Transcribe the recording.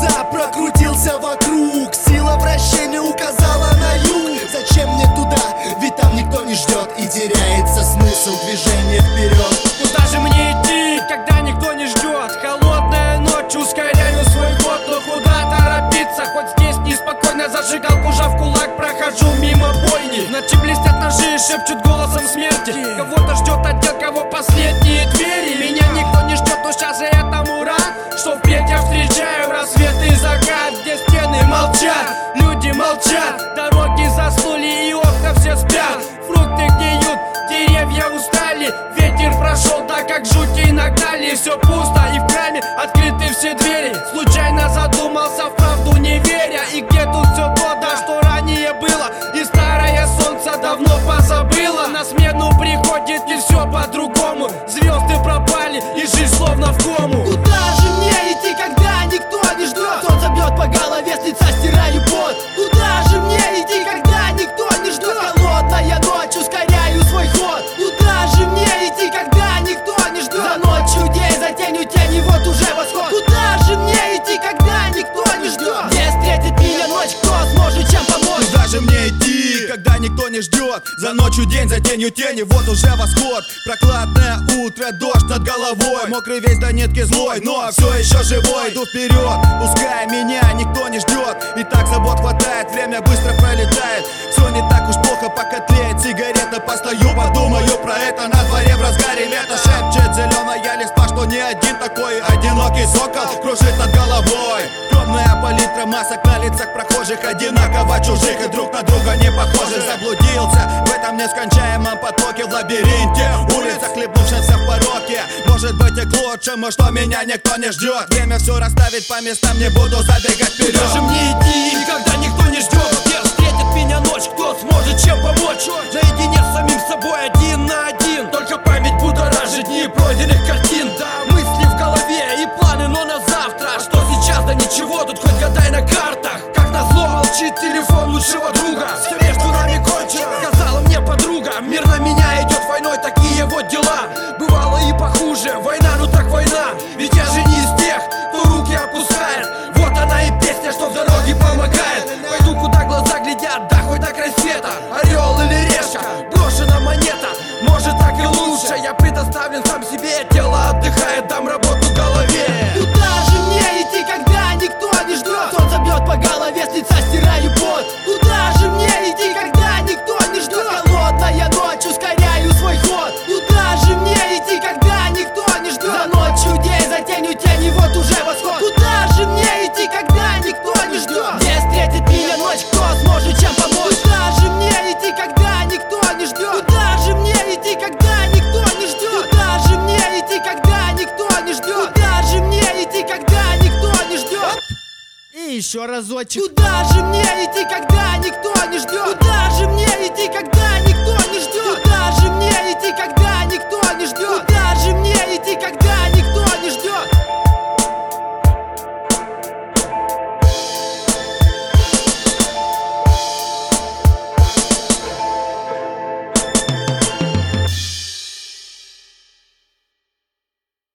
туда, прокрутился вокруг. Сила вращения указала на юг. Зачем мне туда? Ведь там никто не ждет, и теряется смысл движения вперед. Куда же мне идти, когда никто не ждет? Холодная ночь, ускоряю свой ход. Но куда торопиться, хоть здесь неспокойно. Зажигалку жав в кулак, прохожу мимо бойни. В ночи блестят ножи, шепчут голосом смерти. Кого-то ждет отдел, кого последние двери. Меня никто не ждет, но сейчас я этому рад, что впредь я встречаю рассвет и закат, где стены молчат, люди молчат, дороги заснули и окна все спят. Фрукты гниют, деревья устали, ветер прошел так, как жути нагнали. Все пусто и в краме открыты все двери. Случайно задумался, в правду не веря. И где тут все то, да, что ранее было, и старое солнце давно позабыло. На смену приходит и все по-другому. Звезды пропали и жизнь словно в кому. Куда же мне идти, когда никто не ждет? Солнце бьет по голове, с лица стираю пот. Куда же мне идти, когда никто не ждет? Холодная ночь, ускоряю свой ход. Куда же мне идти, когда никто не ждет? За ночью день, за тенью тени, вот уже восход. Куда же мне идти, когда никто не ждет? Где встретит меня ночь, кто сможет чем помочь? Куда же мне идти, когда никто не ждет? За ночью день, за тенью тени, вот уже восход. Прохладное утро, дождь над головой. Мокрый весь до нитки злой, но все еще живой. Иду вперед, пускай меня никто не ждет. И так забот хватает, время быстро пролетает. Все не так уж плохо, пока тлеет сигарета. Постою, подумаю про это, на дворе в разгаре лета. Шепчет зеленая листва, что не один такой одинокий сокол кружит над головой. Темная палитра масок на лицах прохожих, одинаково чужих и друг на друга не похожих. Заблудился в этом нескончаемом потоке, в лабиринте улиц, хлебнувшихся в пороке. Может быть и к лучшему, что меня никто не ждет. Время все расставить по местам, не буду забегать вперед. Куда же мне идти, когда никто не ждет? Где встретит меня ночь, кто сможет чем помочь? Наедине с самим собой, один на один. Только память будоражит дни пройденных картин. Да, мысли в голове и планы, но на завтра. А что сейчас, да ничего, тут хоть гадай на картах. Как назло молчит телефон лучшего друга. Все между нами кончено, сказала мне подруга. Мир на меня идет войной, такие вот дела. Бывало и похуже, война, ну так война. Ведь я же не из тех, кто руки опускает. Вот она и песня, что в дороге помогает. Пойду, куда глаза глядят, да хоть до край света. Орел или решка, брошена монета. Может так и лучше, я предоставлен сам себе. Тело отдыхает, дам работу в голове. Куда же мне идти, когда никто не ждет? Солнце бьет по голове, с лица стираю пот. Куда же мне идти, когда никто не ждет? Холодная ночь, ускоряю свой ход. Куда же мне идти, когда никто не ждет? За ночью день, за тенью тени, вот уже восход. Куда же мне идти, когда никто не ждет? Где встретит меня ночь, кто сможет чем помочь? Куда же мне идти, когда никто не ждет? Куда же мне идти, когда никто не ждет? Куда же мне идти, когда никто не ждет? Куда же мне идти, когда никто не ждет? И еще разочек. Куда же мне идти, когда никто не ждет? Куда же мне идти, когда никто не ждет? Куда же мне идти, когда никто не ждет? Куда же мне идти, когда